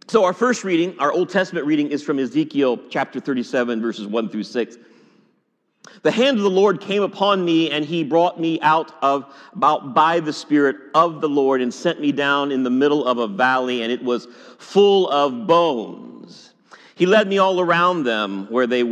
So our first reading, our Old Testament reading, is from Ezekiel chapter 37, verses 1 through 6. The hand of the Lord came upon me, and he brought me out by the Spirit of the Lord and sent me down in the middle of a valley, and it was full of bones. He led me all around them where there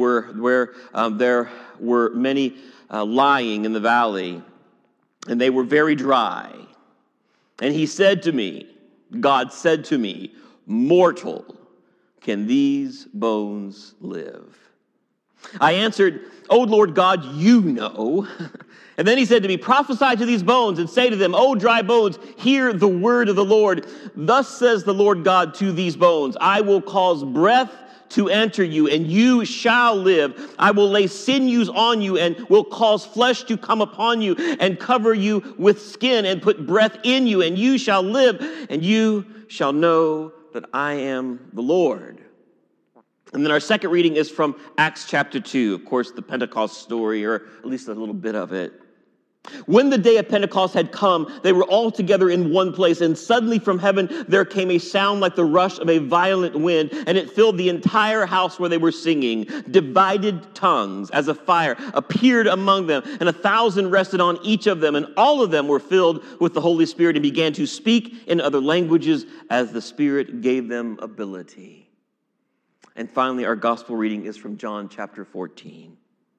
were many lying in the valley, and they were very dry. And he said to me, God said to me, mortal, can these bones live? I answered, O Lord God, you know. And then he said to me, prophesy to these bones and say to them, O dry bones, hear the word of the Lord. Thus says the Lord God to these bones, I will cause breath to enter you, and you shall live. I will lay sinews on you and will cause flesh to come upon you and cover you with skin and put breath in you, and you shall live, and you shall know that I am the Lord. And then our second reading is from Acts chapter 2, of course, the Pentecost story, or at least a little bit of it. When the day of Pentecost had come, they were all together in one place, and suddenly from heaven there came a sound like the rush of a violent wind, and it filled the entire house where they were singing. Divided tongues as a fire appeared among them, and 1,000 rested on each of them, and all of them were filled with the Holy Spirit and began to speak in other languages as the Spirit gave them ability. And finally, our gospel reading is from John chapter 14.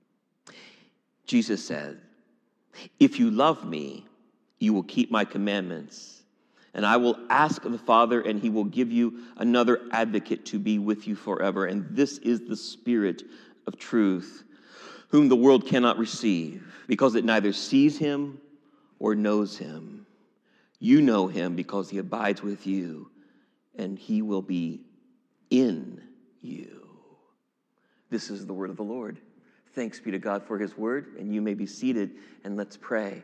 Jesus said, if you love me, you will keep my commandments, and I will ask the Father, and he will give you another advocate to be with you forever. And this is the Spirit of truth, whom the world cannot receive, because it neither sees him or knows him. You know him because he abides with you, and he will be in you. This is the word of the Lord. Thanks be to God for his word, and you may be seated, and let's pray.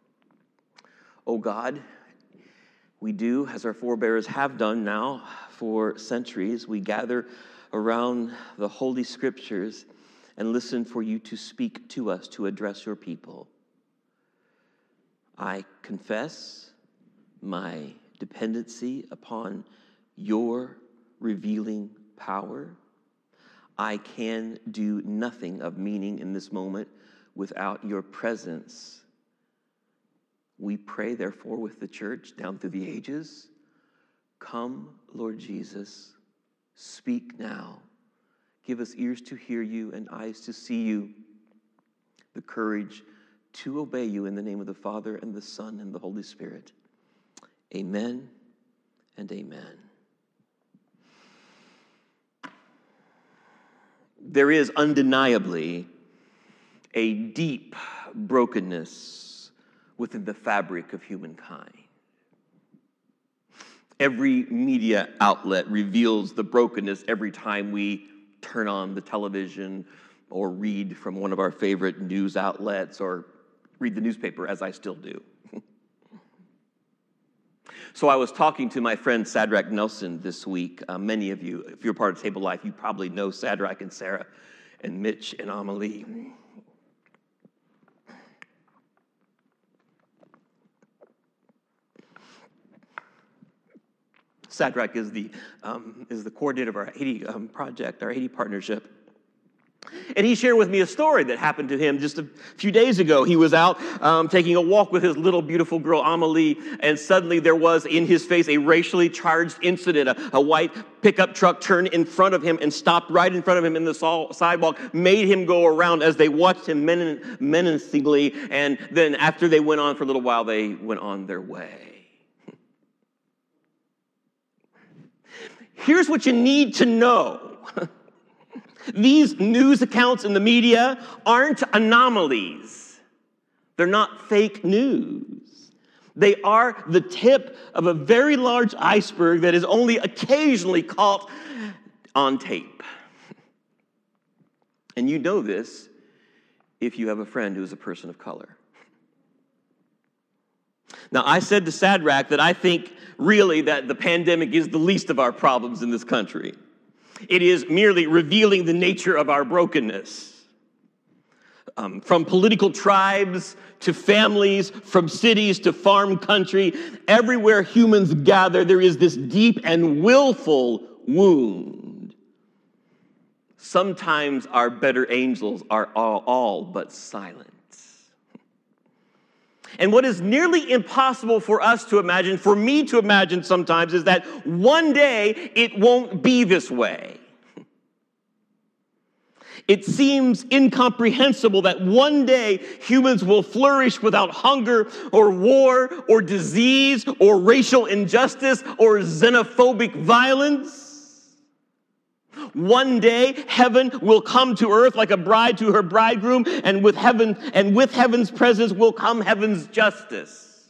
Oh God, we do, as our forebears have done now for centuries, we gather around the Holy Scriptures and listen for you to speak to us, to address your people. I confess my dependency upon your revealing power. I can do nothing of meaning in this moment without your presence. We pray, therefore, with the church down through the ages, come, Lord Jesus, speak now. Give us ears to hear you and eyes to see you, the courage to obey you in the name of the Father and the Son and the Holy Spirit. Amen and amen. There is undeniably a deep brokenness within the fabric of humankind. Every media outlet reveals the brokenness every time we turn on the television or read from one of our favorite news outlets or read the newspaper, as I still do. So I was talking to my friend Sadrach Nelson this week. Many of you, if you're part of Table Life, you probably know Sadrach and Sarah and Mitch and Amelie. Sadrach is the coordinator of our Haiti project, our Haiti partnership. And he shared with me a story that happened to him just a few days ago. He was out taking a walk with his little beautiful girl, Amelie, and suddenly there was in his face a racially charged incident. A white pickup truck turned in front of him and stopped right in front of him in the sidewalk, made him go around as they watched him menacingly, and then after they went on for a little while, they went on their way. Here's what you need to know. These news accounts in the media aren't anomalies. They're not fake news. They are the tip of a very large iceberg that is only occasionally caught on tape. And you know this if you have a friend who is a person of color. Now, I said to Sadrach that I think really that the pandemic is the least of our problems in this country. It is merely revealing the nature of our brokenness. From political tribes to families, from cities to farm country, everywhere humans gather, there is this deep and willful wound. Sometimes our better angels are all but silent. And what is nearly impossible for us to imagine, for me to imagine sometimes, is that one day it won't be this way. It seems incomprehensible that one day humans will flourish without hunger or war or disease or racial injustice or xenophobic violence. One day heaven will come to earth like a bride to her bridegroom, and with heaven's presence will come heaven's justice.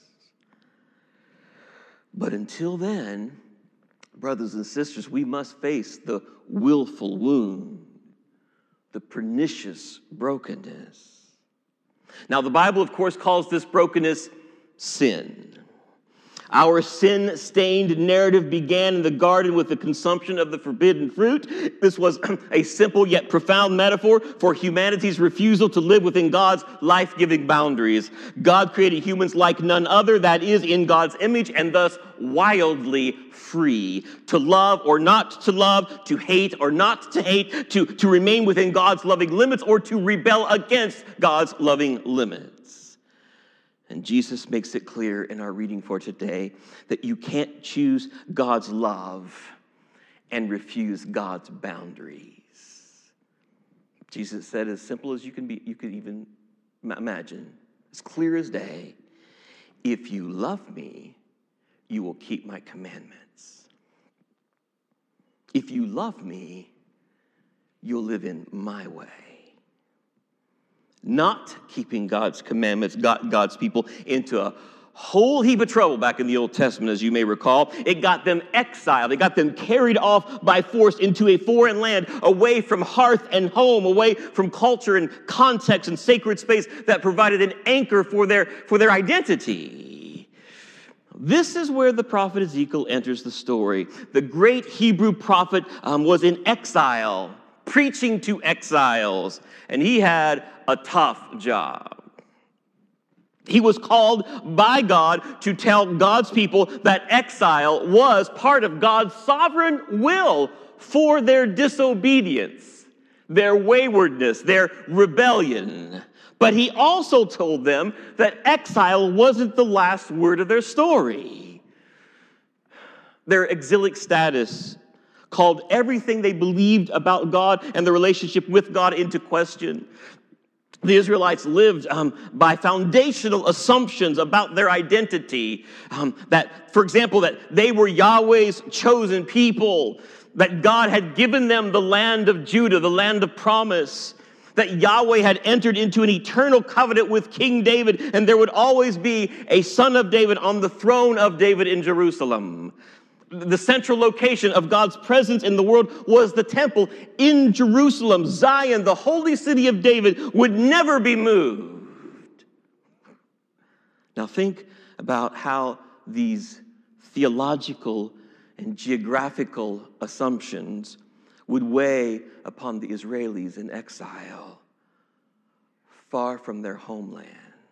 But until then, brothers and sisters, we must face the willful wound, the pernicious brokenness. Now, the Bible, of course, calls this brokenness sin. Our sin-stained narrative began in the garden with the consumption of the forbidden fruit. This was a simple yet profound metaphor for humanity's refusal to live within God's life-giving boundaries. God created humans like none other, that is, in God's image, and thus wildly free. To love or not to love, to hate or not to hate, to remain within God's loving limits or to rebel against God's loving limits. And Jesus makes it clear in our reading for today that you can't choose God's love and refuse God's boundaries. Jesus said, as simple as you could even imagine, as clear as day, if you love me, you will keep my commandments. If you love me, you'll live in my way. Not keeping God's commandments got God's people into a whole heap of trouble back in the Old Testament, as you may recall. It got them exiled. It got them carried off by force into a foreign land, away from hearth and home, away from culture and context and sacred space that provided an anchor for their identity. This is where the prophet Ezekiel enters the story. The great Hebrew prophet was in exile, preaching to exiles, and he had a tough job. He was called by God to tell God's people that exile was part of God's sovereign will for their disobedience, their waywardness, their rebellion. But he also told them that exile wasn't the last word of their story. Their exilic status called everything they believed about God and the relationship with God into question. The Israelites lived by foundational assumptions about their identity. That, for example, that they were Yahweh's chosen people, that God had given them the land of Judah, the land of promise, that Yahweh had entered into an eternal covenant with King David, and there would always be a son of David on the throne of David in Jerusalem. The central location of God's presence in the world was the temple in Jerusalem. Zion, the holy city of David, would never be moved. Now think about how these theological and geographical assumptions would weigh upon the Israelis in exile, far from their homeland.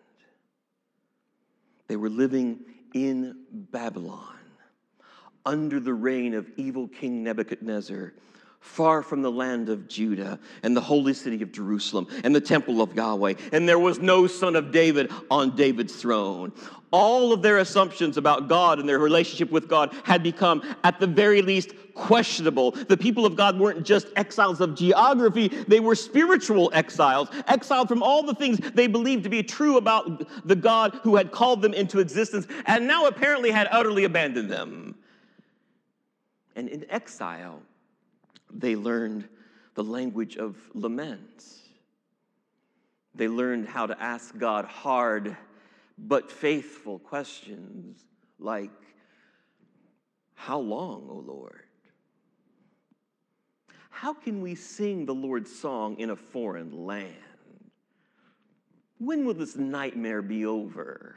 They were living in Babylon, under the reign of evil King Nebuchadnezzar, far from the land of Judah and the holy city of Jerusalem and the temple of Yahweh. And there was no son of David on David's throne. All of their assumptions about God and their relationship with God had become, at the very least, questionable. The people of God weren't just exiles of geography, they were spiritual exiles, exiled from all the things they believed to be true about the God who had called them into existence and now apparently had utterly abandoned them. And in exile, they learned the language of lament. They learned how to ask God hard but faithful questions like, how long, O Lord? How can we sing the Lord's song in a foreign land? When will this nightmare be over?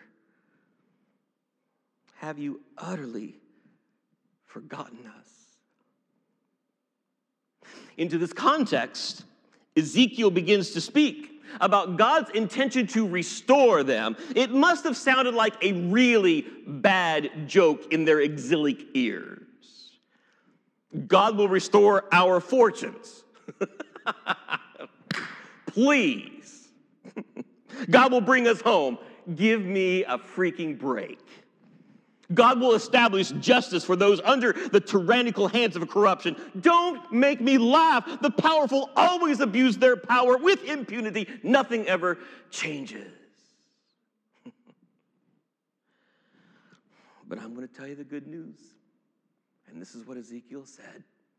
Have you utterly forgotten us? Into this context, Ezekiel begins to speak about God's intention to restore them. It must have sounded like a really bad joke in their exilic ears. God will restore our fortunes. Please. God will bring us home. Give me a freaking break. God will establish justice for those under the tyrannical hands of corruption. Don't make me laugh. The powerful always abuse their power with impunity. Nothing ever changes. But I'm going to tell you the good news. And this is what Ezekiel said.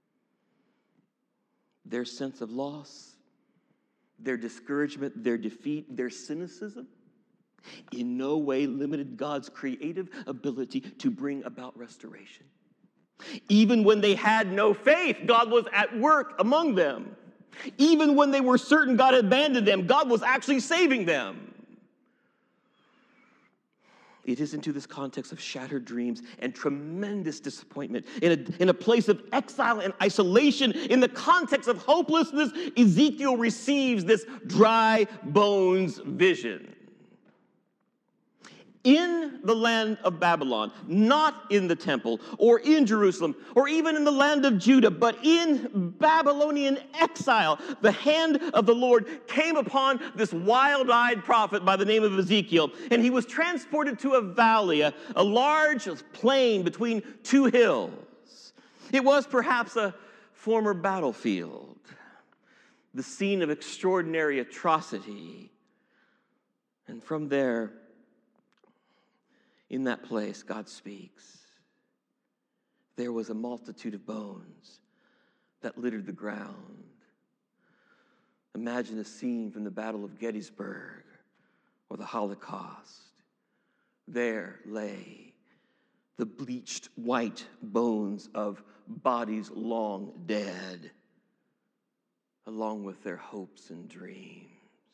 Their sense of loss, their discouragement, their defeat, their cynicism in no way limited God's creative ability to bring about restoration. Even when they had no faith, God was at work among them. Even when they were certain God had abandoned them, God was actually saving them. It is into this context of shattered dreams and tremendous disappointment, in a place of exile and isolation, in the context of hopelessness, Ezekiel receives this dry bones vision. In the land of Babylon, not in the temple or in Jerusalem or even in the land of Judah, but in Babylonian exile, the hand of the Lord came upon this wild-eyed prophet by the name of Ezekiel, and he was transported to a valley, a large plain between two hills. It was perhaps a former battlefield, the scene of extraordinary atrocity. And from there, in that place, God speaks. There was a multitude of bones that littered the ground. Imagine a scene from the Battle of Gettysburg or the Holocaust. There lay the bleached white bones of bodies long dead, along with their hopes and dreams.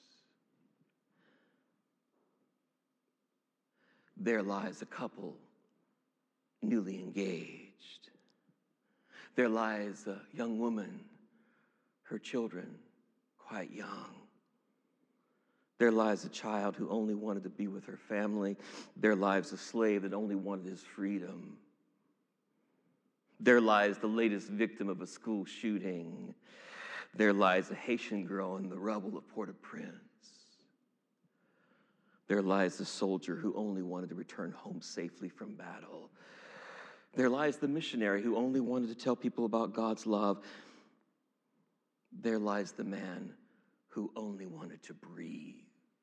There lies a couple newly engaged. There lies a young woman, her children quite young. There lies a child who only wanted to be with her family. There lies a slave that only wanted his freedom. There lies the latest victim of a school shooting. There lies a Haitian girl in the rubble of Port-au-Prince. There lies the soldier who only wanted to return home safely from battle. There lies the missionary who only wanted to tell people about God's love. There lies the man who only wanted to breathe.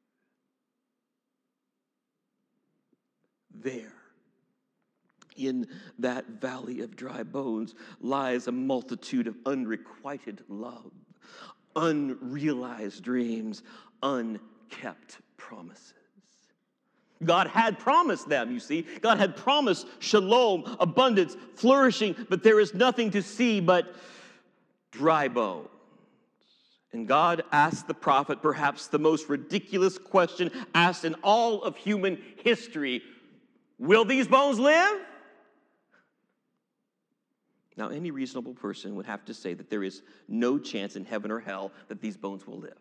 There, in that valley of dry bones, lies a multitude of unrequited love, unrealized dreams, unkept promises. God had promised them, you see. God had promised shalom, abundance, flourishing, but there is nothing to see but dry bones. And God asked the prophet perhaps the most ridiculous question asked in all of human history. Will these bones live? Now, any reasonable person would have to say that there is no chance in heaven or hell that these bones will live.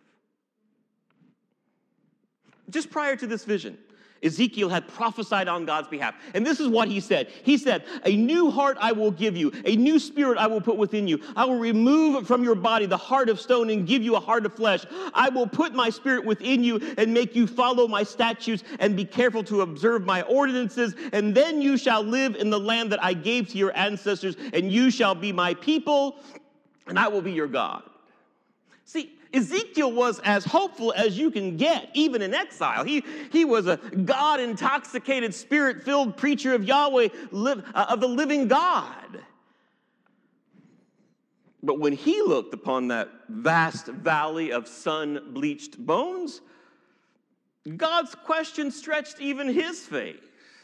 Just prior to this vision, Ezekiel had prophesied on God's behalf. And this is what he said. He said, a new heart I will give you. A new spirit I will put within you. I will remove from your body the heart of stone and give you a heart of flesh. I will put my spirit within you and make you follow my statutes and be careful to observe my ordinances. And then you shall live in the land that I gave to your ancestors, and you shall be my people, and I will be your God. See, Ezekiel was as hopeful as you can get, even in exile. He was a God-intoxicated, spirit-filled preacher of Yahweh, of the living God. But when he looked upon that vast valley of sun-bleached bones, God's question stretched even his faith.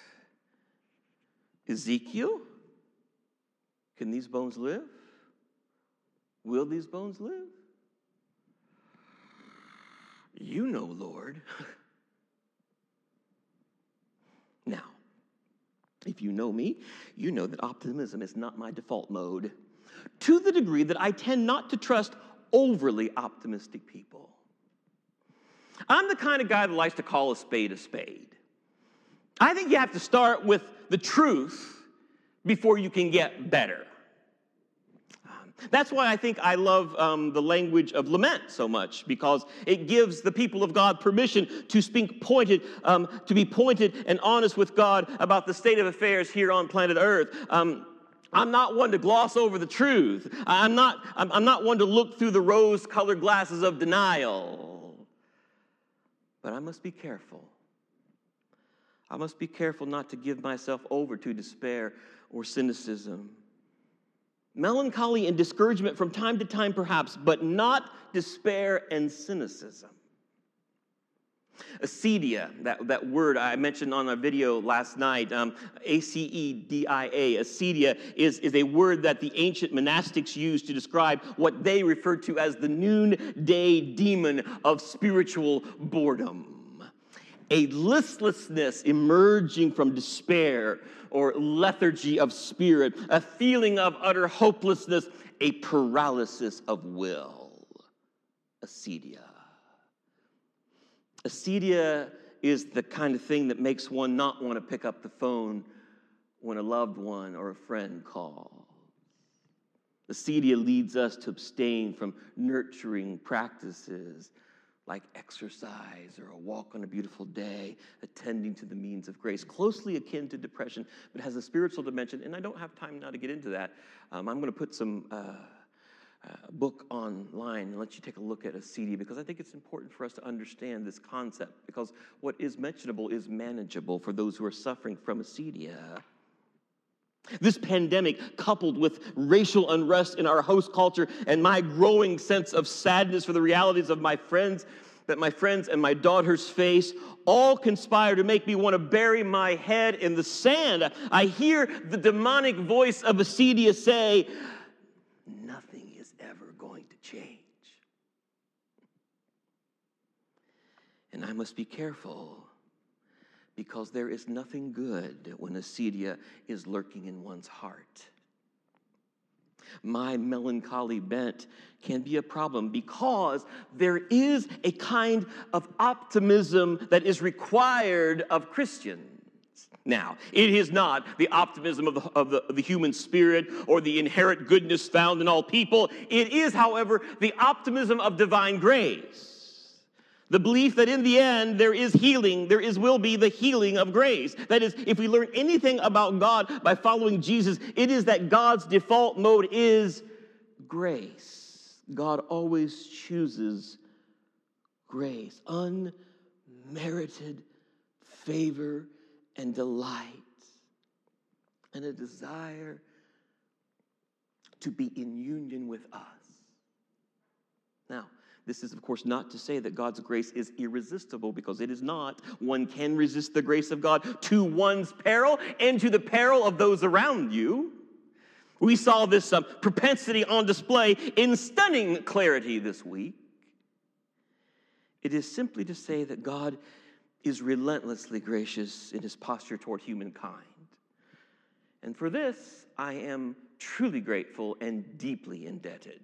Ezekiel, can these bones live? Will these bones live? You know, Lord. Now, if you know me, you know that optimism is not my default mode, to the degree that I tend not to trust overly optimistic people. I'm the kind of guy that likes to call a spade a spade. I think you have to start with the truth before you can get better. That's why I think I love the language of lament so much, because it gives the people of God permission to speak pointed, to be pointed and honest with God about the state of affairs here on planet Earth. I'm not one to gloss over the truth. I'm not one to look through the rose-colored glasses of denial. But I must be careful. I must be careful not to give myself over to despair or cynicism. Melancholy and discouragement from time to time, perhaps, but not despair and cynicism. Acedia, that word I mentioned on a video last night, A-C-E-D-I-A, acedia is a word that the ancient monastics used to describe what they referred to as the noonday demon of spiritual boredom. A listlessness emerging from despair or lethargy of spirit, a feeling of utter hopelessness, a paralysis of will. Acedia. Acedia is the kind of thing that makes one not want to pick up the phone when a loved one or a friend calls. Acedia leads us to abstain from nurturing practices like exercise or a walk on a beautiful day, attending to the means of grace, closely akin to depression, but has a spiritual dimension. And I don't have time now to get into that. I'm going to put some book online and let you take a look at acedia, because I think it's important for us to understand this concept, because what is mentionable is manageable for those who are suffering from acedia. This pandemic, coupled with racial unrest in our host culture and my growing sense of sadness for the realities of my friends and my daughters face, all conspire to make me want to bury my head in the sand. I hear the demonic voice of acedia say, nothing is ever going to change. And I must be careful, because there is nothing good when acedia is lurking in one's heart. My melancholy bent can be a problem, because there is a kind of optimism that is required of Christians. Now, it is not the optimism of the human spirit or the inherent goodness found in all people. It is, however, the optimism of divine grace. The belief that in the end there is healing, will be the healing of grace. That is, if we learn anything about God by following Jesus, it is that God's default mode is grace. God always chooses grace, unmerited favor and delight, and a desire to be in union with us. Now, this is, of course, not to say that God's grace is irresistible, because it is not. One can resist the grace of God to one's peril and to the peril of those around you. We saw this propensity on display in stunning clarity this week. It is simply to say that God is relentlessly gracious in his posture toward humankind. And for this, I am truly grateful and deeply indebted.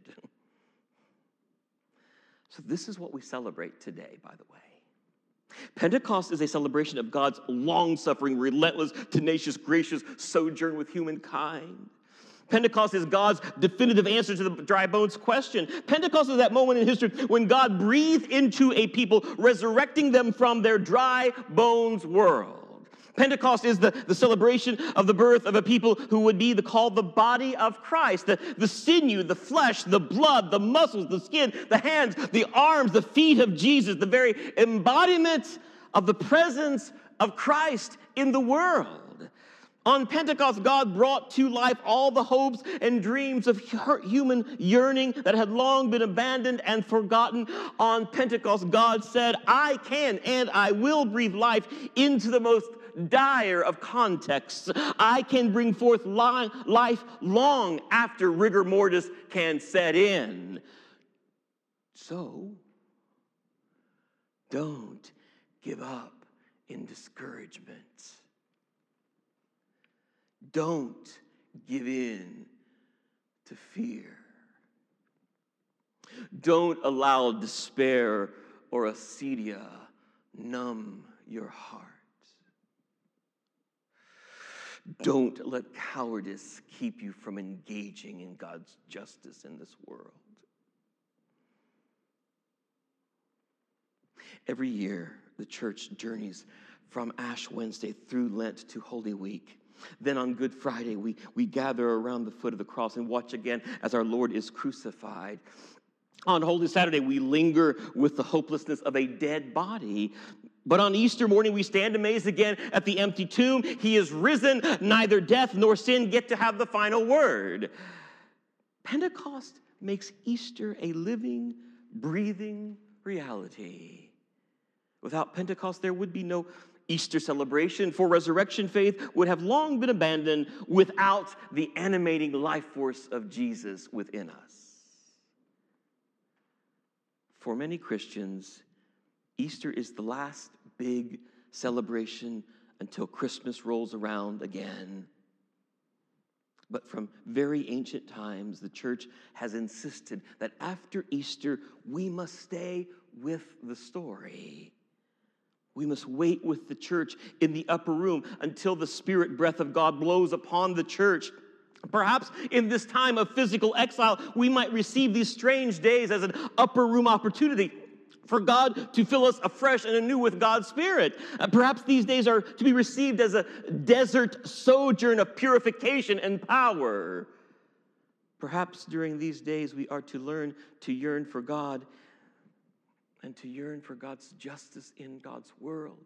So this is what we celebrate today, by the way. Pentecost is a celebration of God's long-suffering, relentless, tenacious, gracious sojourn with humankind. Pentecost is God's definitive answer to the dry bones question. Pentecost is that moment in history when God breathed into a people, resurrecting them from their dry bones world. Pentecost is the celebration of the birth of a people who would be called the body of Christ. The sinew, the flesh, the blood, the muscles, the skin, the hands, the arms, the feet of Jesus, the very embodiment of the presence of Christ in the world. On Pentecost, God brought to life all the hopes and dreams of human yearning that had long been abandoned and forgotten. On Pentecost, God said, I can and I will breathe life into the most dire of contexts. I can bring forth life long after rigor mortis can set in. So, don't give up in discouragement. Don't give in to fear. Don't allow despair or acedia numb your heart. Don't let cowardice keep you from engaging in God's justice in this world. Every year, the church journeys from Ash Wednesday through Lent to Holy Week. Then on Good Friday, we gather around the foot of the cross and watch again as our Lord is crucified. On Holy Saturday, we linger with the hopelessness of a dead body. But on Easter morning, we stand amazed again at the empty tomb. He is risen. Neither death nor sin get to have the final word. Pentecost makes Easter a living, breathing reality. Without Pentecost, there would be no Easter celebration, for resurrection faith would have long been abandoned without the animating life force of Jesus within us. For many Christians, Easter is the last big celebration until Christmas rolls around again. But from very ancient times, the church has insisted that after Easter, we must stay with the story. We must wait with the church in the upper room until the Spirit breath of God blows upon the church. Perhaps in this time of physical exile, we might receive these strange days as an upper room opportunity for God to fill us afresh and anew with God's Spirit. Perhaps these days are to be received as a desert sojourn of purification and power. Perhaps during these days we are to learn to yearn for God and to yearn for God's justice in God's world.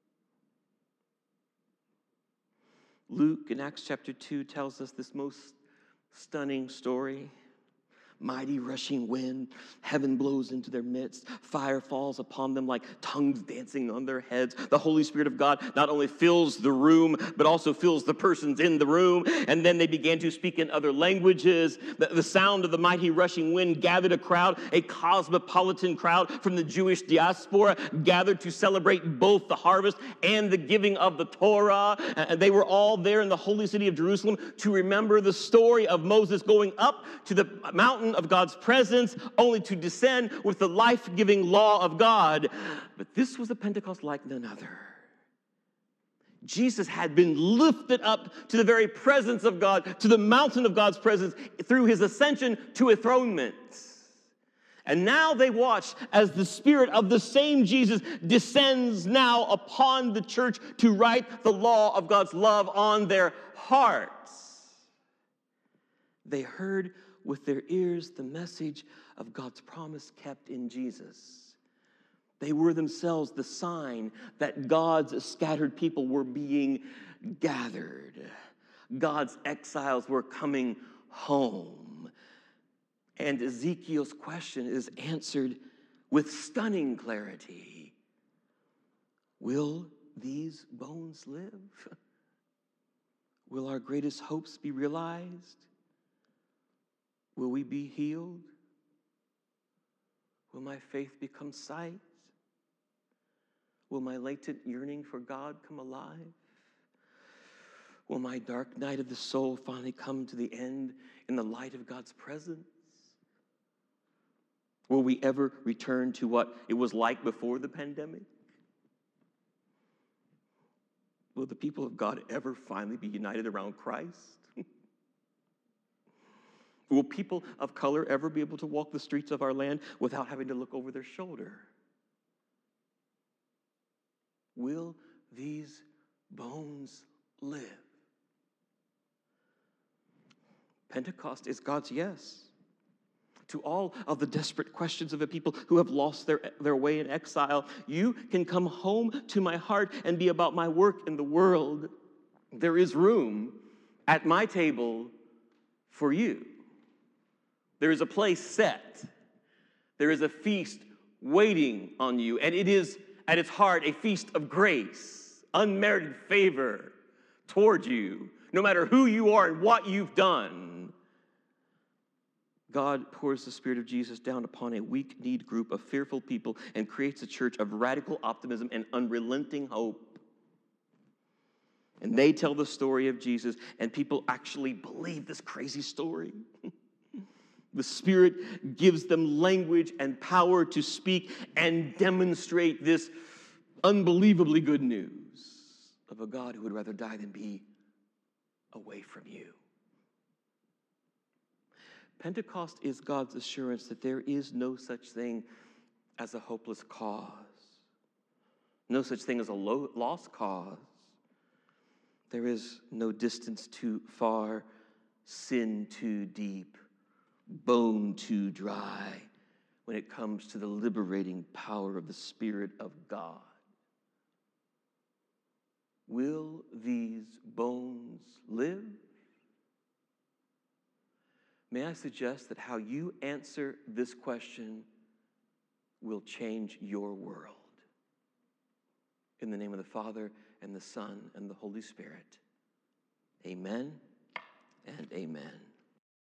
Luke in Acts chapter 2 tells us this most stunning story. Mighty rushing wind, heaven blows into their midst, fire falls upon them like tongues dancing on their heads. The Holy Spirit of God not only fills the room, but also fills the persons in the room. And then they began to speak in other languages. The sound of the mighty rushing wind gathered a crowd, a cosmopolitan crowd from the Jewish diaspora, gathered to celebrate both the harvest and the giving of the Torah. And they were all there in the holy city of Jerusalem to remember the story of Moses going up to the mountain of God's presence, only to descend with the life-giving law of God. But this was a Pentecost like none other. Jesus had been lifted up to the very presence of God, to the mountain of God's presence, through his ascension to enthronement. And now they watch as the Spirit of the same Jesus descends now upon the church to write the law of God's love on their hearts. They heard with their ears the message of God's promise kept in Jesus. They were themselves the sign that God's scattered people were being gathered. God's exiles were coming home. And Ezekiel's question is answered with stunning clarity. Will these bones live? Will our greatest hopes be realized? Will we be healed? Will my faith become sight? Will my latent yearning for God come alive? Will my dark night of the soul finally come to the end in the light of God's presence? Will we ever return to what it was like before the pandemic? Will the people of God ever finally be united around Christ? Will people of color ever be able to walk the streets of our land without having to look over their shoulder? Will these bones live? Pentecost is God's yes to all of the desperate questions of a people who have lost their way in exile. You can come home to my heart and be about my work in the world. There is room at my table for you. There is a place set. There is a feast waiting on you. And it is, at its heart, a feast of grace, unmerited favor toward you, no matter who you are and what you've done. God pours the Spirit of Jesus down upon a weak-kneed group of fearful people and creates a church of radical optimism and unrelenting hope. And they tell the story of Jesus, and people actually believe this crazy story. The Spirit gives them language and power to speak and demonstrate this unbelievably good news of a God who would rather die than be away from you. Pentecost is God's assurance that there is no such thing as a hopeless cause, no such thing as a lost cause. There is no distance too far, sin too deep, bone too dry when it comes to the liberating power of the Spirit of God. Will these bones live? May I suggest that how you answer this question will change your world. In the name of the Father, and the Son, and the Holy Spirit. Amen and amen.